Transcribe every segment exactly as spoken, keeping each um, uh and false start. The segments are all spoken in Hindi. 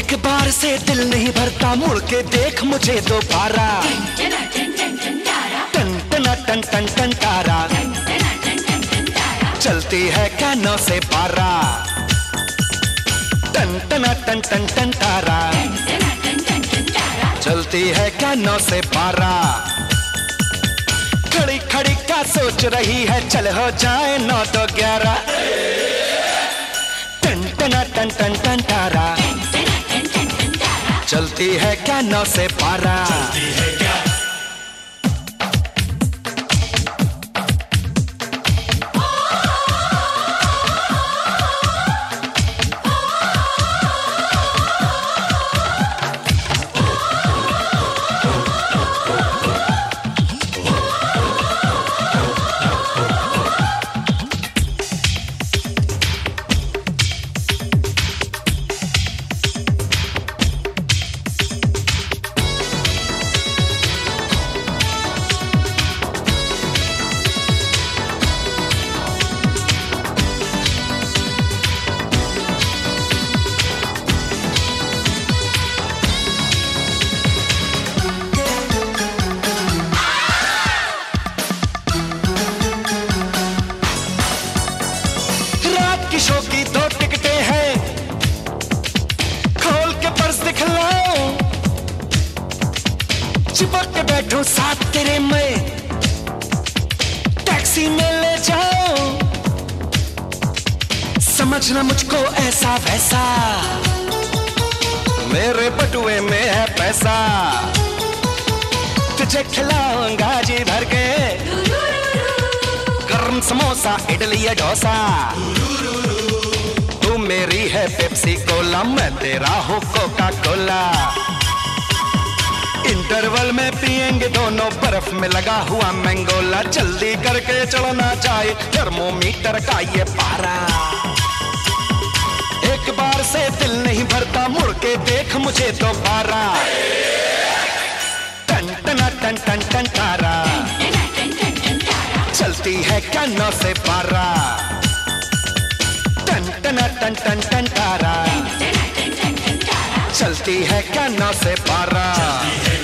एक बार से दिल नहीं भरता, मुड़ के देख मुझे दोबारा। टन टना टन टन टन तारा, चलती है क्या नौ से बारह। टन टना टन टन टन तारा, चलती है क्या नौ से बारह। खड़ी खड़ी क्या सोच रही है, चल हो जाए नौ तो ग्यारह। टन टना टन टन टन तारा, चलती है क्या नौ से बारह। शो की दो टिकटें हैं, खोल के पर्स दिखलाओ। चिपक के बैठो साथ तेरे में, टैक्सी में ले जाओ। समझना मुझको ऐसा वैसा, मेरे बटुए में है पैसा। तुझे खिलाऊंगा जी भर के, गरम समोसा इडली या डोसा। तू मेरी है पेप्सी कोला, मैं तेरा हूँ कोका कोला। इंटरवल में पिएंगे दोनों, बर्फ में लगा हुआ मैंगोला। जल्दी करके चलना चाहिए, थर्मोमीटर का ये पारा। एक बार से दिल नहीं भरता, मुड़ के देख मुझे दोबारा। टन टना टन टन टन तारा, चलती है क्या नौ से बारह। टन टना टन टन टन तारा, चलती है क्या नौ से बारह।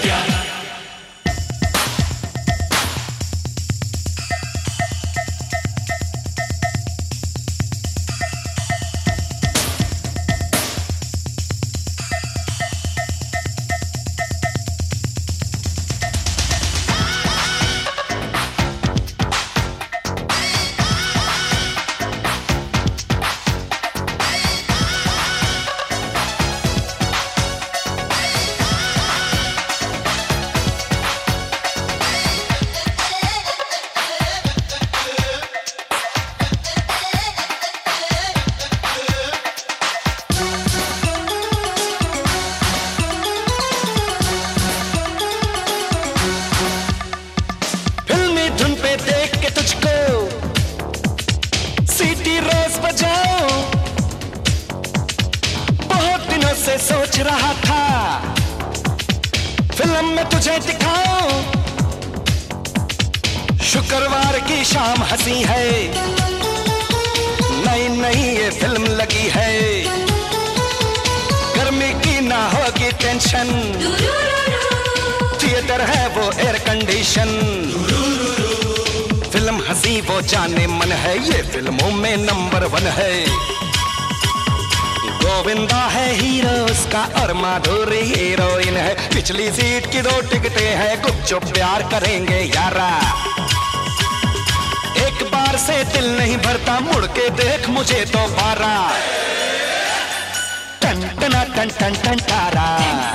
से सोच रहा था फिल्म में तुझे दिखाऊं। शुक्रवार की शाम हंसी है, नई नई ये फिल्म लगी है। गर्मी की ना होगी टेंशन, थिएटर है वो एयर कंडीशन। फिल्म हंसी वो जाने मन है, ये फिल्मों में नंबर वन है। गोविंदा है हीरो उसका और माधुरी हीरोइन है। पिछली सीट की दो टिकटें हैं, गुपचुप प्यार करेंगे यारा। एक बार से दिल नहीं भरता, मुड़ के देख मुझे तो बारा। टन टना टन टन टन तारा,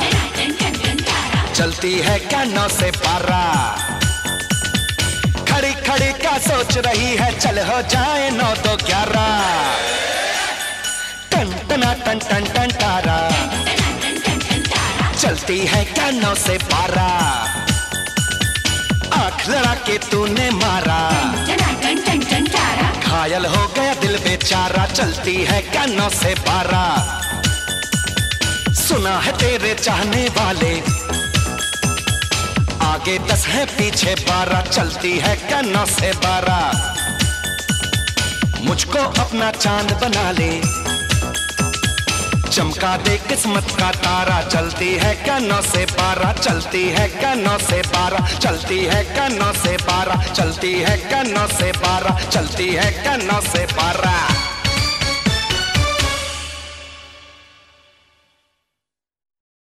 चलती है क्या नौ से बारह। खड़ी खड़ी क्या सोच रही है, चल हो जाए नौ तो ग्यारह। टन टना टन टन टन तारा, चलती है क्या नौ से बारह। आंख लड़ा के तूने मारा, घायल हो गया दिल बेचारा। चलती है क्या नौ से बारह। सुना है तेरे चाहने वाले, आगे दस है पीछे बारह। चलती है क्या नौ से बारह। मुझको अपना चांद बना ले, चमका दे किस्मत का तारा, चलती है क्या नौ से बारह, चलती है क्या नौ से बारह, चलती है क्या नौ से बारह, चलती है क्या नौ से बारह, चलती है क्या नौ से बारह।